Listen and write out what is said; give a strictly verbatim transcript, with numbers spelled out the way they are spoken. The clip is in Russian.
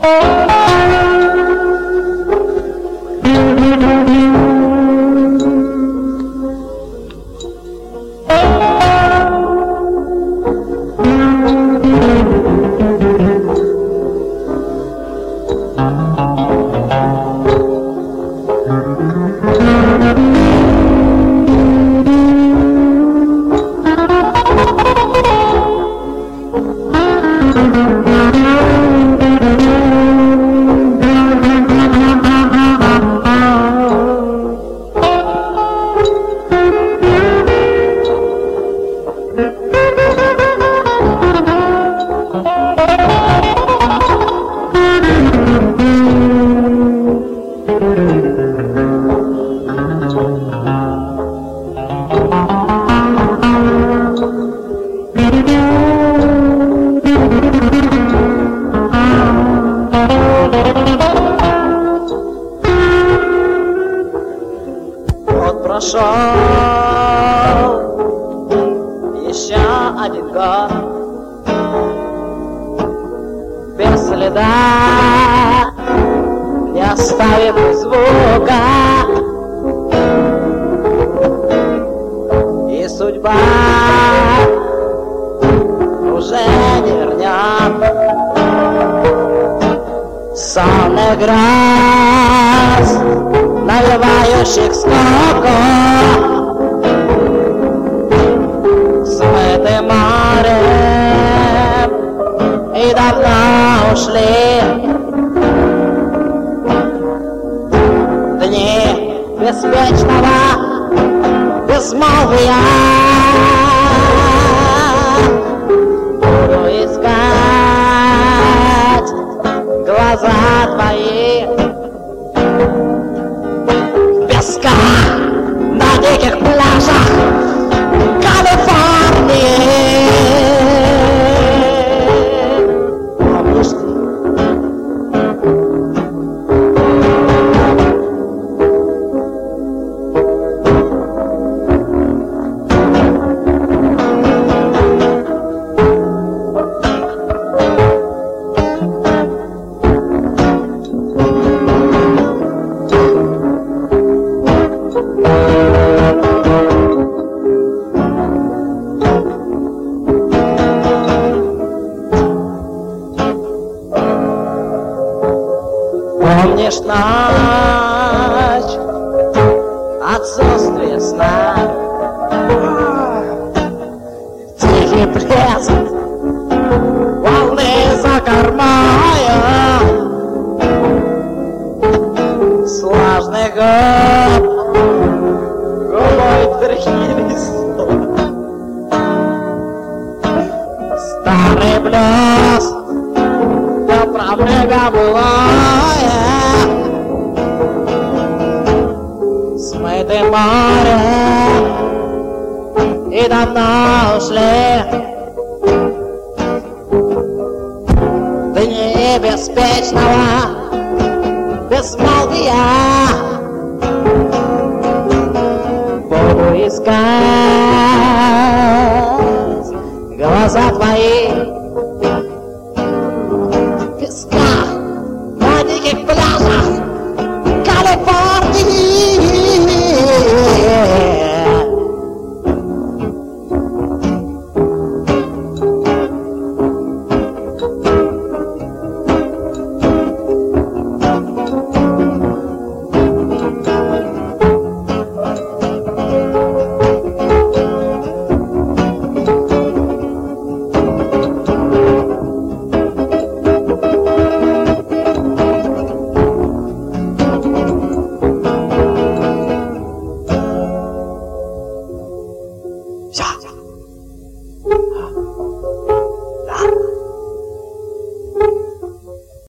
Прошел еще один год без следа, не оставив звука, и судьба уже не вернет сонных гроз, навевающих скуку, смыты морем и давно ушли дни беспечного безмолвия. Буду искать глаза твои на диких пляжах Калифорнии. Помнишь ты? Помнишь ночь, отсутствие сна, тихий плеск волны за кормою, с влажных губ губой тряхились старый блюз, до пробега былое, смыты морем и давно ушли дни беспечного безмолвия. Буду искать глаза твои